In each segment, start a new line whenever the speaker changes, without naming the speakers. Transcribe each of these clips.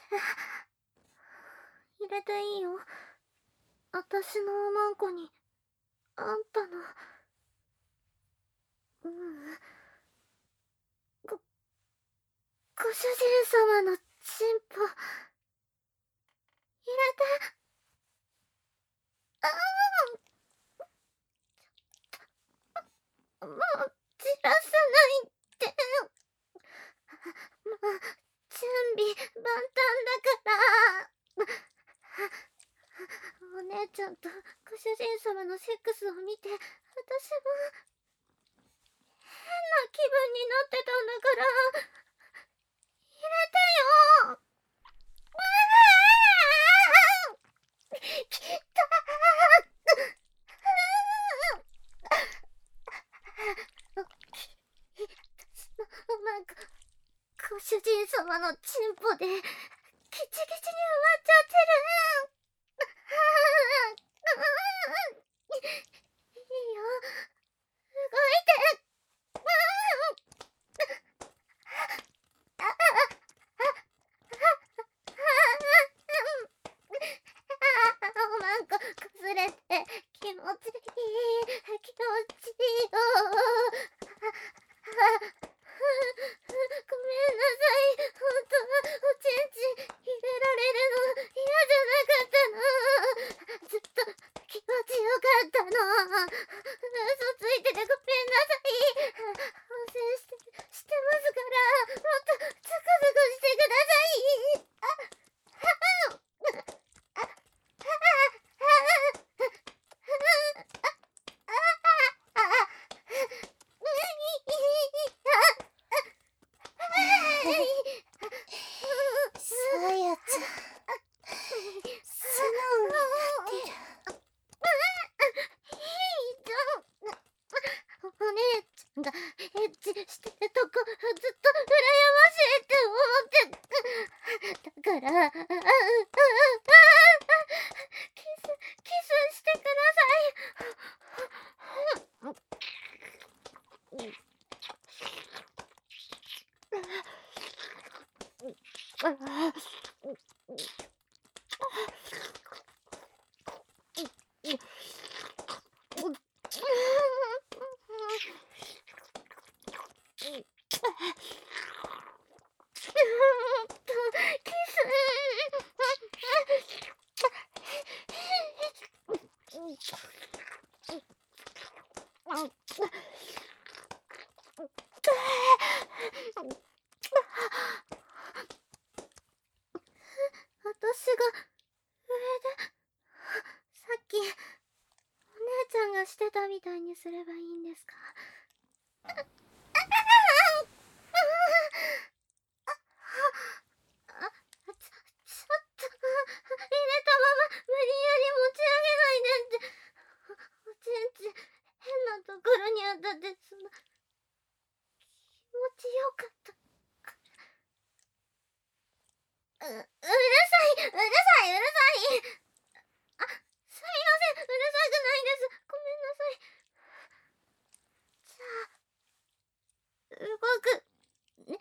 入れていいよ。私のおまんこに、あんたの。ご、ご主人様のチンポ、入れて。もう、散らさないって。もう、準備万端だから。お姉ちゃんとご主人様のセックスを見て、私も変な気分になってたんだから、入れてよ。きたなんか、ご主人様のチンポで、ギチギチに埋まっちゃってる。いいよ、動いて。おまんこ崩れて気持ちいい、気持ちいいよ。ごめんなさい。本当はおちんち入れられるの嫌じゃなかったの。ずっと気持ちよかったの。嘘ついててごめんなさい。反省してますから、もっとズクズクしてください。
さやちゃん、素直になってる。
お姉ちゃんがエッチしてるとこずっと羨ましいって思って。だからキスしてください。キ私が上でさっきお姉ちゃんがしてたみたいにすればいいんですか？ちょっと入れたまま無理やり持ち上げないでって。おちんち変なところに当たって気持ちよかった。うるさい、うるさい、うるさい。あ、すみません、うるさくないです。ごめんなさい。じゃあ、動く。ね。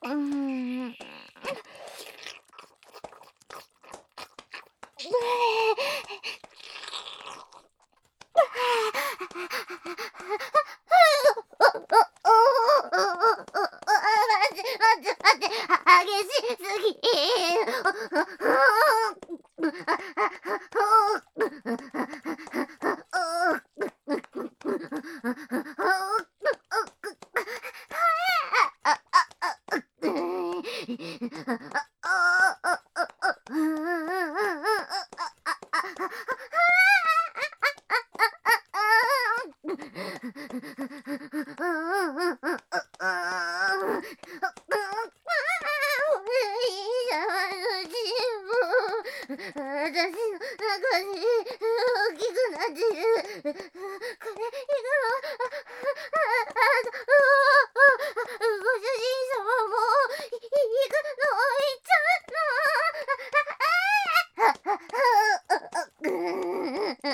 激しすぎ。私の中に大きくなってる。これ、いくの。ご主人様も、いくの置いちゃうの。や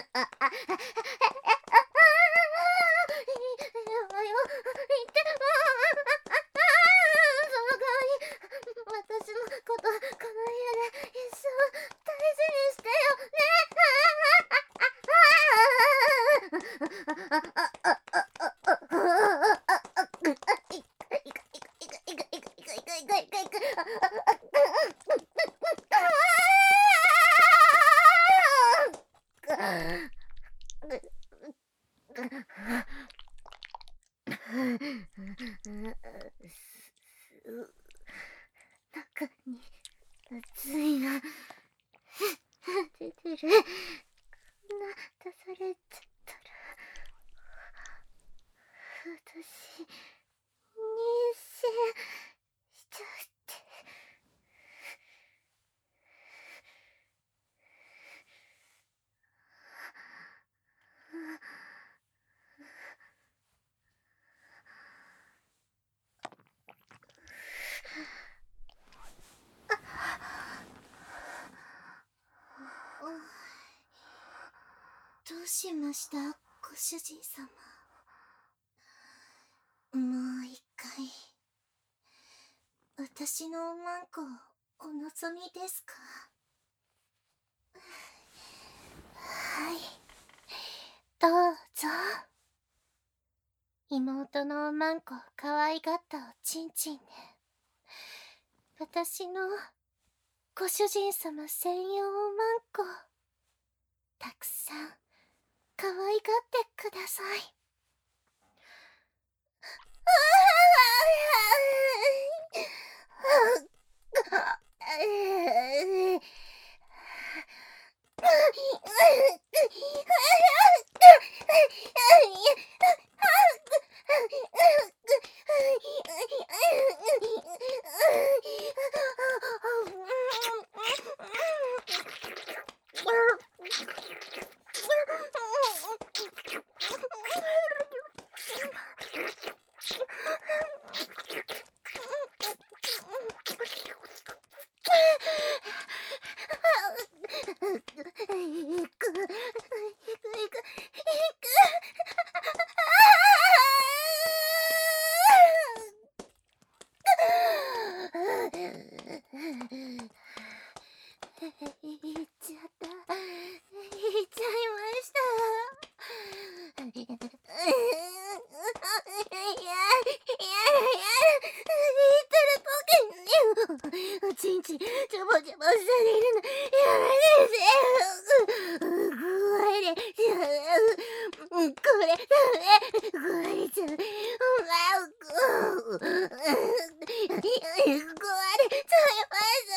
ばいよ。言っても、その代わり、私のこと、この家で一生大事にしてよね。中に熱いな出てる。こんな出されちゃったら私妊娠しちゃうって。
どうしました、ご主人様。もう一回、私のおまんこをお望みですか？はい、どうぞ。妹のおまんこ可愛がったおちんちんで、私のご主人様専用おまんこ、たくさん可愛がってください。おちんちんちょぼちょぼしているのやめてよ。壊れちゃう。これ壊れちゃう。壊れちゃいます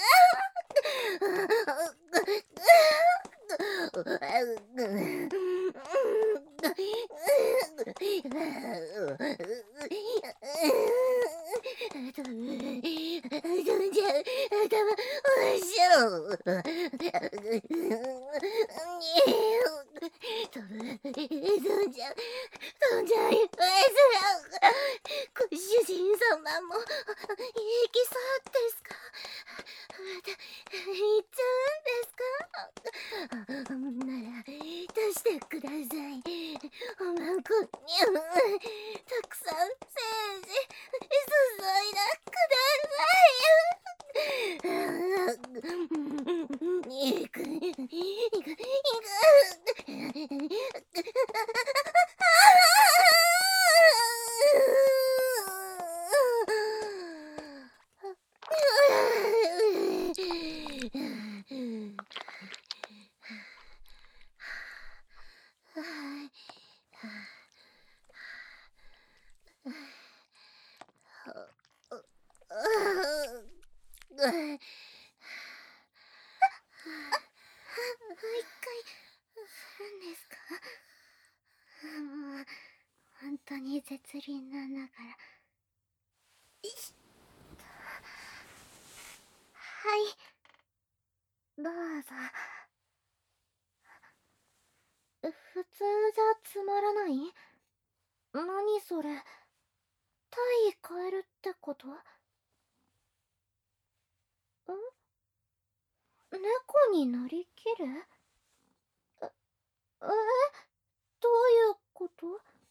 飛んじゃいますよ。ご主人様も行きそうですか？また行っちゃうんですか？なら出してください。おまんこにたくさん精子注いでください。
りながら。はい、どうぞ。普通じゃつまらない？何それ、体位変えるってこと？猫になりきる？どういうこと？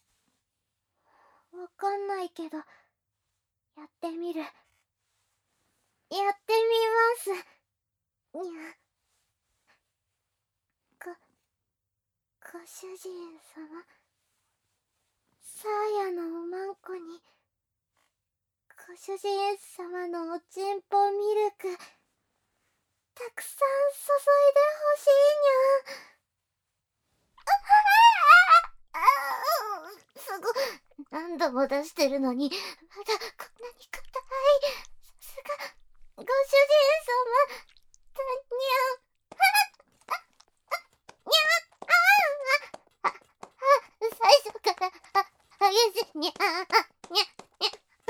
わかんないけど、やってみる。やってみます。にゃ。ご主人様、サーヤのおまんこに、ご主人様のおちんぽミルク、たくさん注いでほしいにゃ。すごい、何度も出してるのに、まだこんなに硬い。さすが、ご主人様、だにゃん。最初から激しいにゃーにゃにゃ。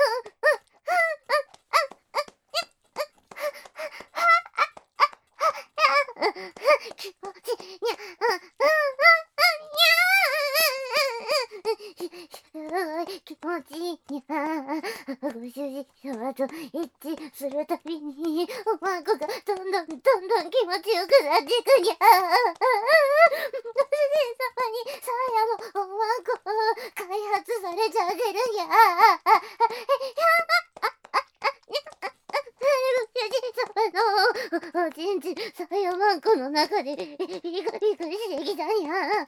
気持ちいいにゃ気持ちいいにゃ。ご主人様と一致するたびにおまんこがどんどん気持ちよくなっていくにゃ。ご主人様にサーヤのおまんこ開発されちゃってるにゃ。ご主人様のおちんちサーヤまんこの中でリクリクしてきたにゃ。いっちゃうのにゃ。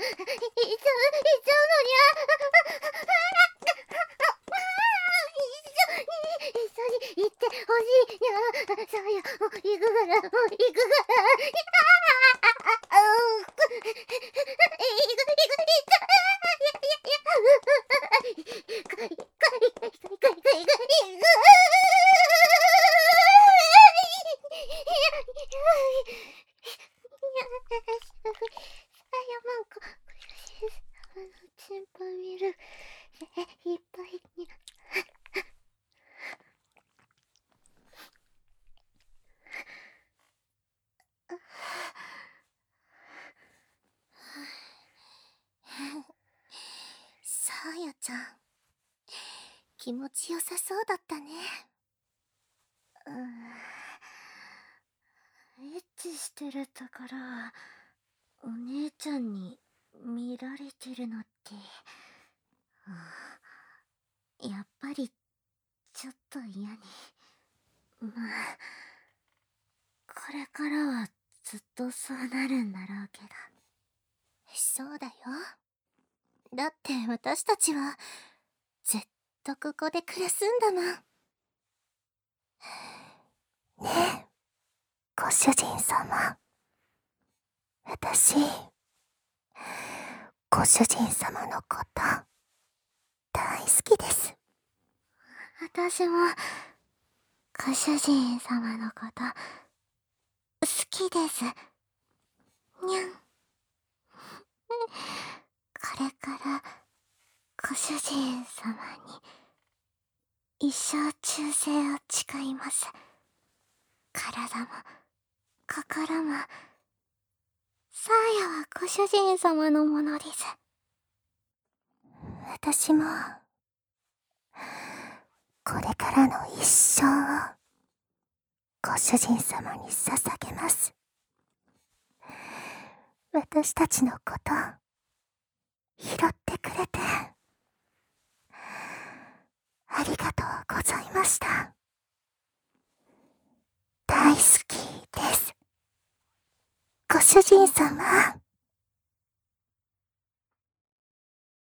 一緒に行ってほしいにゃ。サーヤもう行くからもう行くから。
サーヤちゃん、気持ちよさそうだったね。
エッチしてるだからお姉ちゃんに見られてるのって、やっぱりちょっと嫌に。まあこれからはずっとそうなるんだろうけど。
そうだよ。だって私たちはずっとここで暮らすんだもん。ねえ、ご主人様。私、ご主人様のこと大好きです。
私もご主人様のこと好きです。にゃん。これからご主人様に一生忠誠を誓います。体も心も、サーヤはご主人様のものです。
私もこれからの一生をご主人様に捧げます。私たちのこと拾ってくれてありがとうございました。大好きです、ご主人様。